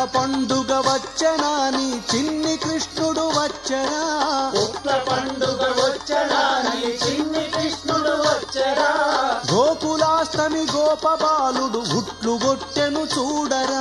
పండుగ వచ్చనాని చిన్ని కృష్ణుడు వచ్చరా పుట్ల పండుగ వచ్చనాని చిన్ని కృష్ణుడు వచ్చరా గోకులాష్టమి గోపబాలుడు ఉట్లు గొట్టెను చూడరా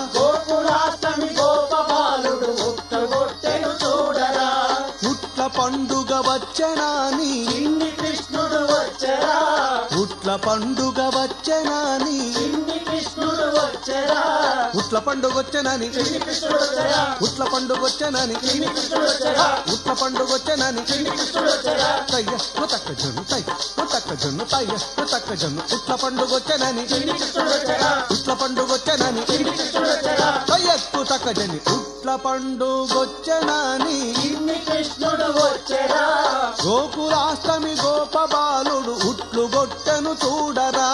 గోకులాష్టమి గోపబాలుడు ఉట్లు గొట్టెను చూడరా ఉట్ల పండుగ వచ్చనాని చిన్ని కృష్ణుడు వచ్చరా ఉట్ల పండుగ వచ్చనాని చిన్ని కృష్ణుడు వచ్చరా ఉట్ల పండుగ వచ్చనాని చిన్ని కృష్ణుడు వచ్చరా ఉట్ల పండుగ వచ్చనాని చిన్ని కృష్ణుడు వచ్చరా ఉట్ల పండుగ వచ్చనాని చిన్ని కృష్ణుడు వచ్చరా తయ్య తక్క జొన్ను తయ్య తక్క జొన్ను తయ్య తక్క జొన్ను ఉట్ల పండుగ వచ్చనాని చిన్ని కృష్ణుడు వచ్చరా ఉట్ల పండుగ వచ్చనాని చిన్ని కృష్ణుడు వచ్చరా తయ్యకు తక్క జని ఉట్ల పండుగ వచ్చనాని చిన్ని కృష్ణుడు వచ్చరా గోకులాష్టమి గోపబాలుడు ఉట్లు గొట్టెను చూడరా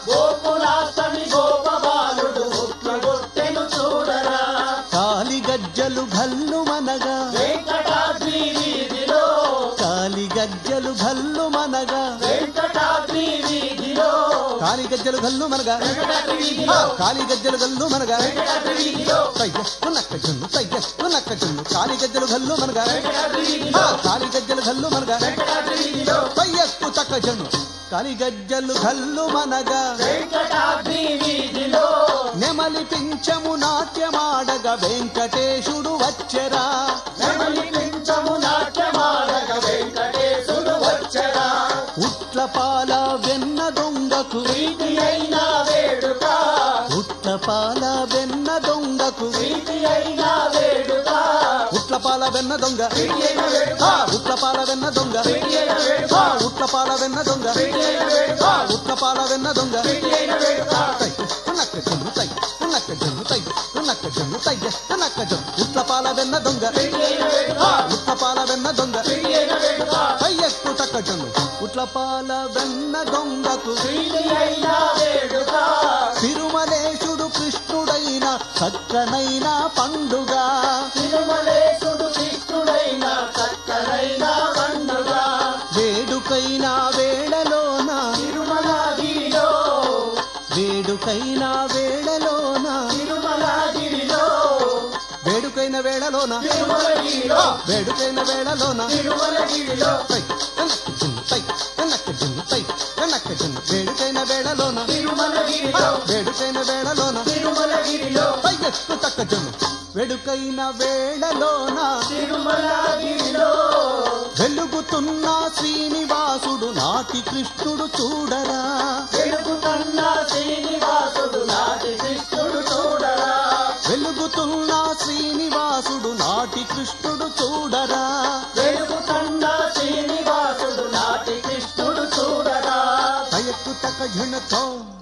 గోకులాష్టమి గోపబాలుడు ఉట్లు గొట్టెను చూడరా కాలి గజ్జలు భల్లు మనగా వెంకటాద్రి వీధిలో కాలి గజ్జలు భల్లు మనగా వెంకటాద్రి వీధిలో కాలి గజ్జలు గల్లు మనగా వెంకటాద్రి వీధిలో కాలి గజ్జలు గల్లు మనగా వెంకటాద్రి వీధిలో తయ్య నక్క జొన్ను తయ్య నక్క జొన్ను కాలి గజ్జలు గల్లు మనగా వెంకటాద్రి వీధిలో కాలి గజ్జలు గల్లు మనగా వెంకటాద్రి వీధిలో తయ్యకు తక్క జొన్ను కాలి గజ్జలు గల్లు మనగా వెంకటాద్రి వీధిలో నెమలి పించము నాట్యమాడగా వెంకటేశుడు వచ్చరా నెమలి పించము నాట్యమాడగ వెంకటేశుడు వచ్చరా ఉట్లపాల వెన్న దొంగకు ప్రీతి అయిన వేడుక ఉట్లపాల వెన్న దొంగకు ప్రీతి అయిన వేడుక ఉట్లపాల వెన్న దొంగ ప్రీతి అయిన వేడుక ఉట్లపాల వెన్న దొంగ ప్రీతి అయిన వేడుక ఉట్లపాల వెన్న దొంగ ప్రీతి అయిన వేడుక ఉట్లపాల వెన్న దొంగ ప్రీతి అయిన వేడుక నక్క జొన్ను తయ్య నక్క జొన్ను తయ్య నక్క జొన్ను తయ్య నక్క జొన్ను ఉట్లపాల వెన్న దొంగ ప్రీతి అయిన వేడుక ఉట్లపాల వెన్న దొంగ ప్రీతి అయిన వేడుక తయ్యకు తక్క జొన్ను ఉట్లపాల వెన్న దొంగకు ప్రీతి అయిన వేడుక తిరుమలేశుడు కృష్ణుడైన చక్కనైన పండుగ తిరుమలేశుడు కృష్ణుడైన చక్కనైన పండుగ వేడుకైన వేళలోన తిరుమలగిరిలో వేడుకైన వేళలోన తిరుమలగిరిలో వేడుకైన వేళలోన తిరుమలగిరిలో వేడుకైన వేళలోన తిరుమలగిరిలో వేడుకైన వేళలోన తిరుమలగిరిలో వేడుకైన వేళలోన తిరుమలగిరిలో తయ్యకు తక్క జొన్ను వేడుకైన వేళలోన తిరుమలగిరిలో వెలుగుతున్న శ్రీనివాసుడు నాటి కృష్ణుడు చూడరా వెలుగుతున్న శ్రీనివాసుడు నాటి కృష్ణుడు చూడరా వెలుగుతున్న శ్రీనివాసుడు నాటి కృష్ణుడు చూడరా వెలుగుతున్న శ్రీనివాసుడు నాటి కృష్ణుడు చూడరా తయ్యకు తక్క జొన్నుతో